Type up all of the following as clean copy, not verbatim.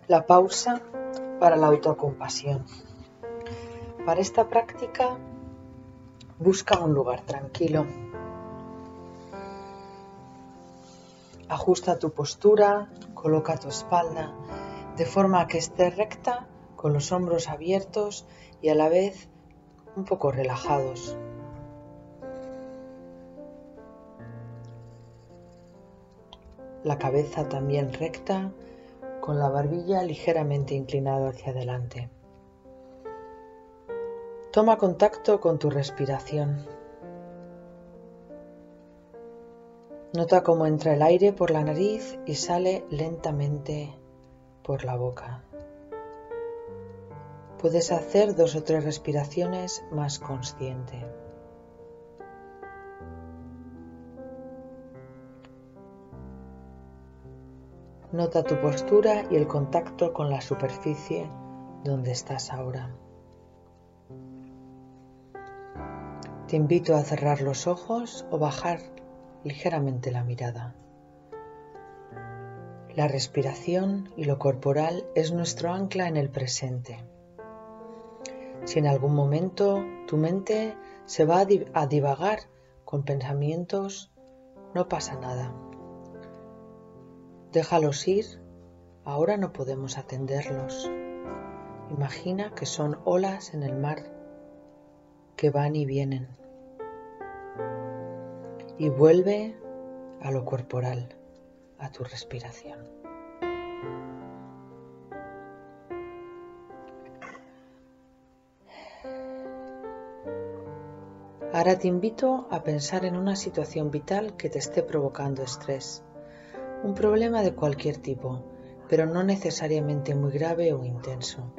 La pausa para la autocompasión. Para esta práctica, busca un lugar tranquilo. Ajusta tu postura, coloca tu espalda de forma que esté recta, con los hombros abiertos y a la vez un poco relajados. La cabeza también recta, con la barbilla ligeramente inclinada hacia adelante. Toma contacto con tu respiración. Nota cómo entra el aire por la nariz y sale lentamente por la boca. Puedes hacer 2 o 3 respiraciones más consciente. Nota tu postura y el contacto con la superficie donde estás ahora. Te invito a cerrar los ojos o bajar ligeramente la mirada. La respiración y lo corporal es nuestro ancla en el presente. Si en algún momento tu mente se va a divagar con pensamientos, no pasa nada. Déjalos ir, ahora no podemos atenderlos. Imagina que son olas en el mar que van y vienen. Y vuelve a lo corporal, a tu respiración. Ahora te invito a pensar en una situación vital que te esté provocando estrés. Un problema de cualquier tipo, pero no necesariamente muy grave o intenso.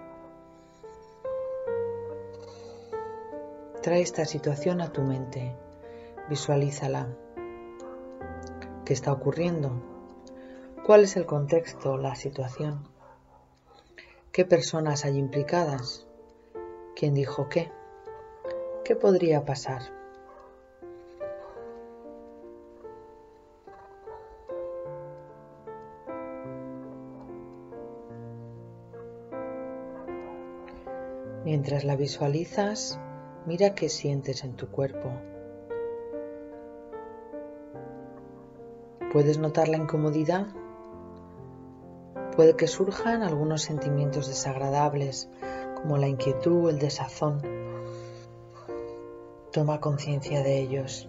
Trae esta situación a tu mente, visualízala. ¿Qué está ocurriendo? ¿Cuál es el contexto, la situación? ¿Qué personas hay implicadas? ¿Quién dijo qué? ¿Qué podría pasar? Mientras la visualizas, mira qué sientes en tu cuerpo. ¿Puedes notar la incomodidad? Puede que surjan algunos sentimientos desagradables, como la inquietud o el desazón. Toma conciencia de ellos.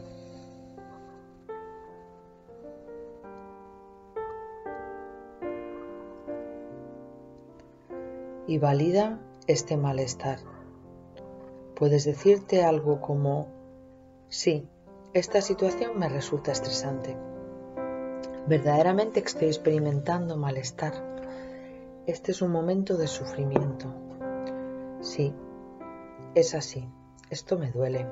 Y valida este malestar. Puedes decirte algo como: sí, esta situación me resulta estresante. Verdaderamente estoy experimentando malestar. Este es un momento de sufrimiento. Sí, es así. Esto me duele.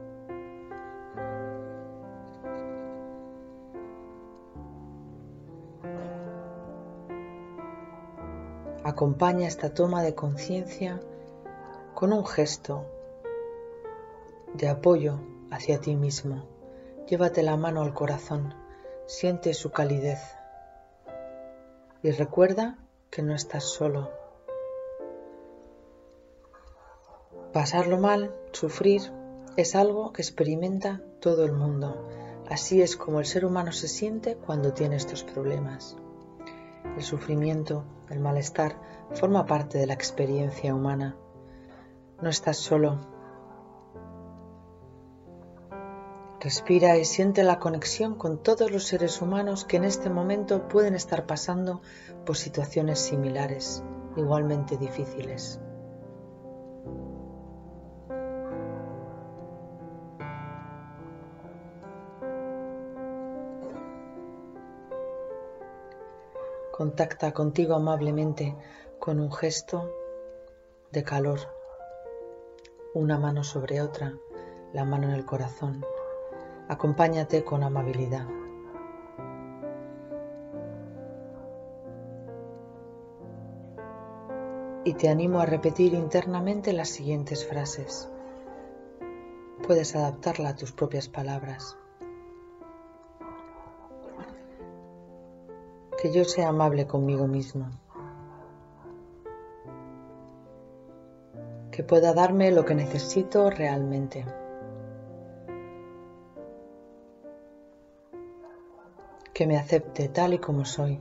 Acompaña esta toma de conciencia con un gesto de apoyo hacia ti mismo. Llévate la mano al corazón, siente su calidez y recuerda que no estás solo. Pasarlo mal, sufrir, es algo que experimenta todo el mundo. Así es como el ser humano se siente cuando tiene estos problemas. El sufrimiento, el malestar, forma parte de la experiencia humana. No estás solo. Respira y siente la conexión con todos los seres humanos que en este momento pueden estar pasando por situaciones similares, igualmente difíciles. Contacta contigo amablemente con un gesto de calor, una mano sobre otra, la mano en el corazón. Acompáñate con amabilidad. Y te animo a repetir internamente las siguientes frases. Puedes adaptarla a tus propias palabras. Que yo sea amable conmigo mismo. que pueda darme lo que necesito realmente. Que me acepte tal y como soy.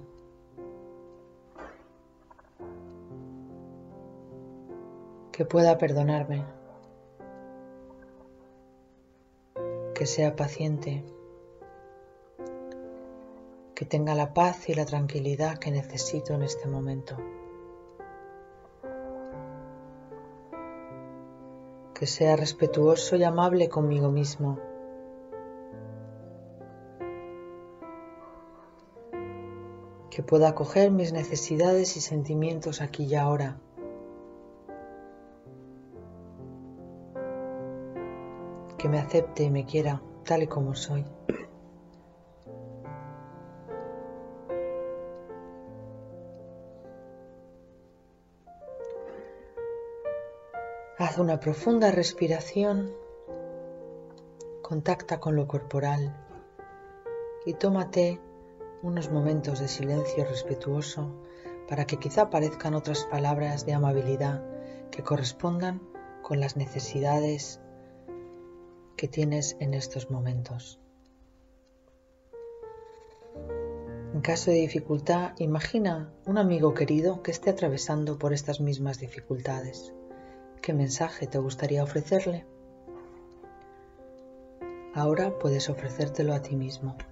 Que pueda perdonarme. Que sea paciente. Que tenga la paz y la tranquilidad que necesito en este momento. Que sea respetuoso y amable conmigo mismo. Que pueda acoger mis necesidades y sentimientos aquí y ahora. Que me acepte y me quiera tal y como soy. Haz una profunda respiración, contacta con lo corporal y tómate unos momentos de silencio respetuoso para que quizá aparezcan otras palabras de amabilidad que correspondan con las necesidades que tienes en estos momentos. En caso de dificultad, imagina un amigo querido que esté atravesando por estas mismas dificultades. ¿Qué mensaje te gustaría ofrecerle? Ahora puedes ofrecértelo a ti mismo.